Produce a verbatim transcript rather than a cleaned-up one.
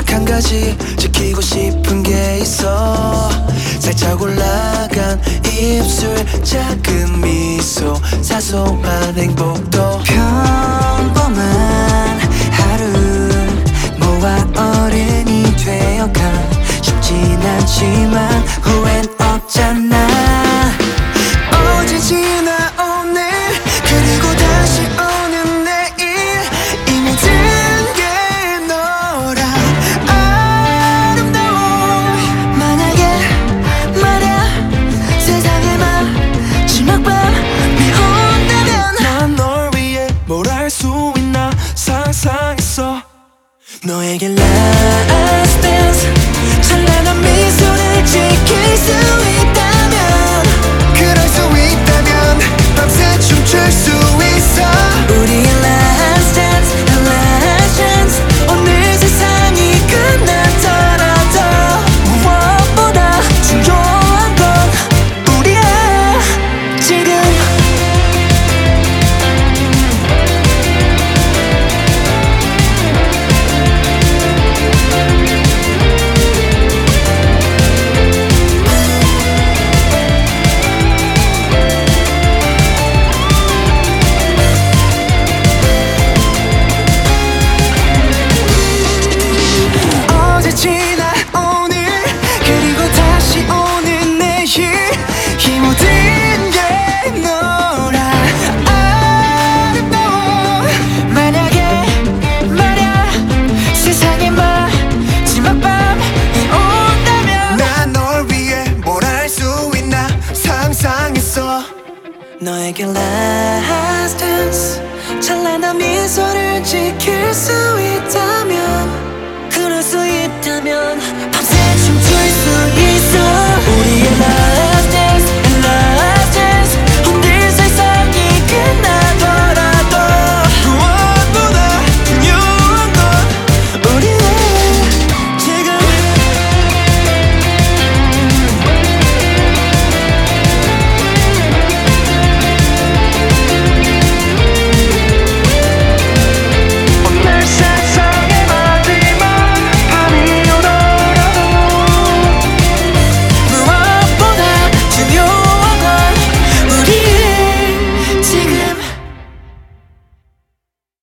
한 가지 지키고 싶은 게 있어. 살짝 올라간 입술, 작은 미소, 사소한 행복도. 평범한 하루 모아 어른이 되어가 쉽진 않지만 후회는 없잖아. 어제 지나 오늘 그리고 다시 오는 내일, 이 모든 게 너라 아름다워. 만약에 말야 세상의 마지막 밤이 온다면 난 널 위해 뭘 할 수 있나 상상했어. 너에게 last dance 찬란한 미소를 지킬 수 있다면, 그럴 수 있다면 밤새 춤출 수 있어. 우리의 last dance, last chance. 오늘 세상이 끝나더라도 무엇보다 중요한 건 우리의 지금. 어제 지나 오늘 그리고 다시 오는 내일, 이 모든 게 너라 아름다워. 만약에 말야 세상의 마지막 밤이 온다면 난 널 위해 뭘 할 수 있나 상상했어. 너에게 last dance 찬란한 미소를 지켜